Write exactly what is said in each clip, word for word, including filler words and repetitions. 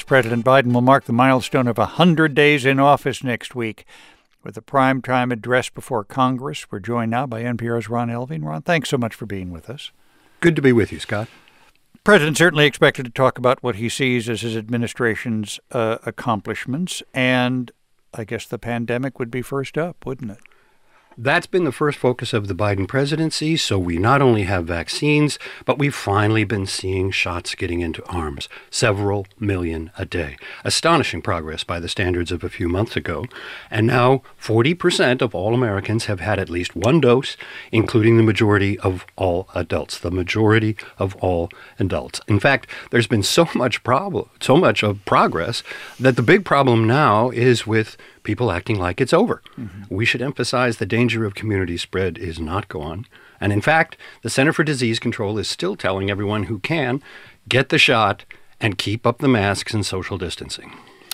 President Biden will mark the milestone of one hundred days in office next week with a primetime address before Congress. We're joined now by N P R's Ron Elving. Ron, thanks so much for being with us. Good to be with you, Scott. The president certainly expected to talk about what he sees as his administration's uh, accomplishments, and I guess the pandemic would be first up, wouldn't it? That's been the first focus of the Biden presidency, so we not only have vaccines, but we've finally been seeing shots getting into arms, several million a day. Astonishing progress by the standards of a few months ago. And now forty percent of all Americans have had at least one dose, including the majority of all adults, the majority of all adults. In fact, there's been so much problem, so much of progress that the big problem now is with people acting like it's over. Mm-hmm. We should emphasize the danger of community spread is not gone. And in fact, the Center for Disease Control is still telling everyone who can, get the shot and keep up the masks and social distancing.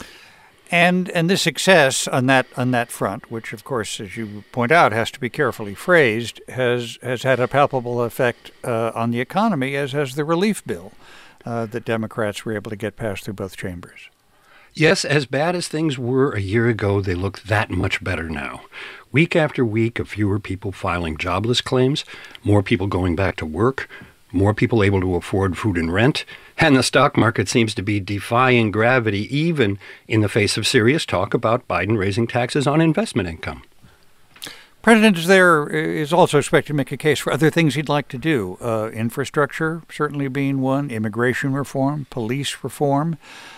And and this success on that on that front, which of course, as you point out, has to be carefully phrased, has has had a palpable effect uh, on the economy, as has the relief bill uh, that Democrats were able to get passed through both chambers. Yes, as bad as things were a year ago, they look that much better now. Week after week of fewer people filing jobless claims, more people going back to work, more people able to afford food and rent, and the stock market seems to be defying gravity even in the face of serious talk about Biden raising taxes on investment income. President is there is also expected to make a case for other things he'd like to do. Uh, infrastructure certainly being one, immigration reform, police reform.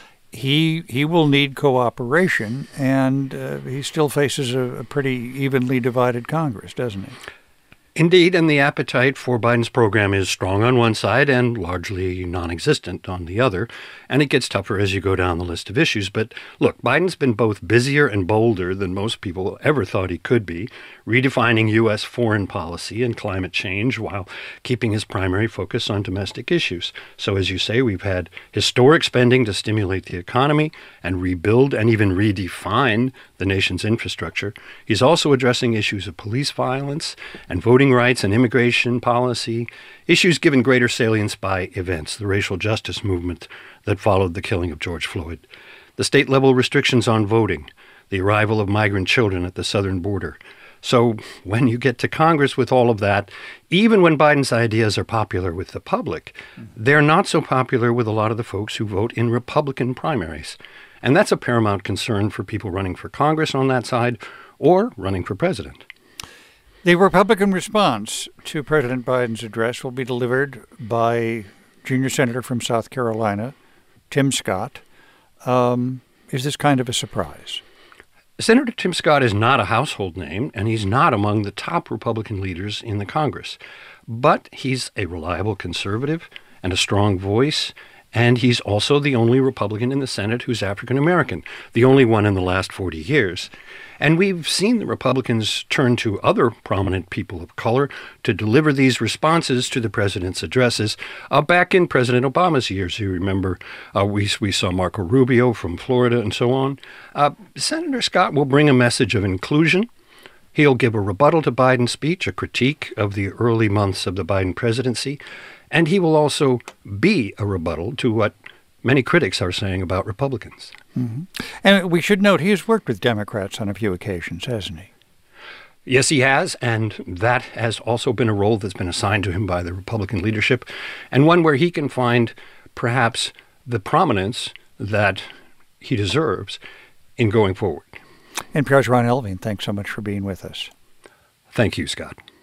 He he will need cooperation, and uh, he still faces a, a pretty evenly divided Congress, doesn't he? Indeed, and the appetite for Biden's program is strong on one side and largely non-existent on the other, and it gets tougher as you go down the list of issues. But look, Biden's been both busier and bolder than most people ever thought he could be, redefining U S foreign policy and climate change while keeping his primary focus on domestic issues. So as you say, we've had historic spending to stimulate the economy and rebuild and even redefine the nation's infrastructure. He's also addressing issues of police violence and voting rights and immigration policy, issues given greater salience by events, the racial justice movement that followed the killing of George Floyd, the state-level restrictions on voting, the arrival of migrant children at the southern border. So when you get to Congress with all of that, even when Biden's ideas are popular with the public, they're not so popular with a lot of the folks who vote in Republican primaries. And that's a paramount concern for people running for Congress on that side or running for president. The Republican response to President Biden's address will be delivered by junior senator from South Carolina, Tim Scott. Um, is this kind of a surprise? Senator Tim Scott is not a household name, and he's not among the top Republican leaders in the Congress. But he's a reliable conservative and a strong voice, and he's also the only Republican in the Senate who's African American, the only one in the last forty years. And we've seen the Republicans turn to other prominent people of color to deliver these responses to the president's addresses. Uh, back in President Obama's years, you remember, uh, we, we saw Marco Rubio from Florida and so on. Uh, Senator Scott will bring a message of inclusion. He'll give a rebuttal to Biden's speech, a critique of the early months of the Biden presidency. And he will also be a rebuttal to what many critics are saying about Republicans. Mm-hmm. And we should note he has worked with Democrats on a few occasions, hasn't he? Yes, he has, and that has also been a role that's been assigned to him by the Republican leadership, and one where he can find perhaps the prominence that he deserves in going forward. N P R's Ron Elving, thanks so much for being with us. Thank you, Scott.